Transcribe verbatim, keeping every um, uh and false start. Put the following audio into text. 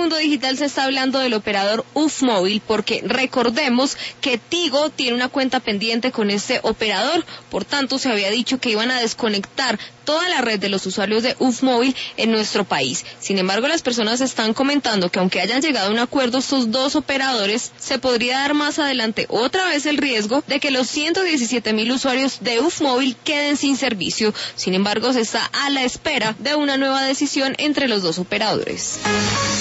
Mundo Digital se está hablando del operador Ufmóvil porque recordemos que Tigo tiene una cuenta pendiente con este operador, por tanto se había dicho que iban a desconectar toda la red de los usuarios de Ufmóvil en nuestro país. Sin embargo, las personas están comentando que aunque hayan llegado a un acuerdo estos dos operadores, se podría dar más adelante otra vez el riesgo de que los ciento diecisiete mil usuarios de Ufmóvil queden sin servicio. Sin embargo, se está a la espera de una nueva decisión entre los dos operadores.